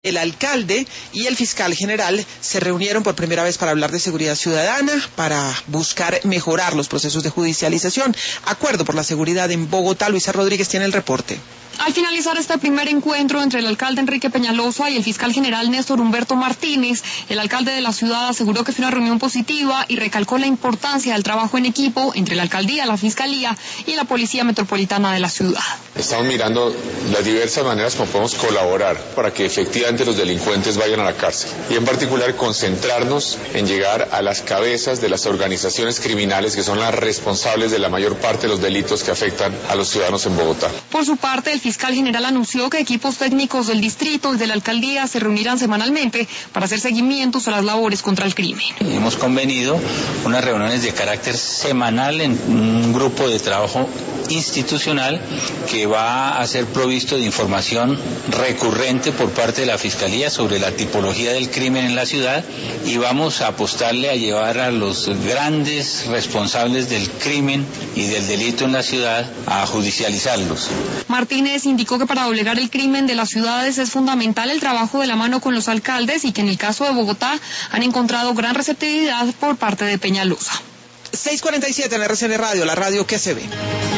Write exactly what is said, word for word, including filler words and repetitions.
El alcalde y el fiscal general se reunieron por primera vez para hablar de seguridad ciudadana, para buscar mejorar los procesos de judicialización. Acuerdo por la seguridad en Bogotá. Luisa Rodríguez tiene el reporte. Al finalizar este primer encuentro entre el alcalde Enrique Peñalosa y el fiscal general Néstor Humberto Martínez, el alcalde de la ciudad aseguró que fue una reunión positiva y recalcó la importancia del trabajo en equipo entre la alcaldía, la fiscalía y la policía metropolitana de la ciudad. Estamos mirando las diversas maneras como podemos colaborar para que efectivamente los delincuentes vayan a la cárcel y en particular concentrarnos en llegar a las cabezas de las organizaciones criminales que son las responsables de la mayor parte de los delitos que afectan a los ciudadanos en Bogotá. Por su parte, el fiscal general anunció que equipos técnicos del distrito y de la alcaldía se reunirán semanalmente para hacer seguimientos a las labores contra el crimen. Hemos convenido unas reuniones de carácter semanal en un grupo de trabajo institucional que va a ser provisto de información recurrente por parte de la Fiscalía sobre la tipología del crimen en la ciudad y vamos a apostarle a llevar a los grandes responsables del crimen y del delito en la ciudad a judicializarlos. Martínez indicó que para doblegar el crimen de las ciudades es fundamental el trabajo de la mano con los alcaldes y que en el caso de Bogotá han encontrado gran receptividad por parte de Peñalosa. seis cuarenta y siete en R C N Radio, la radio que se ve.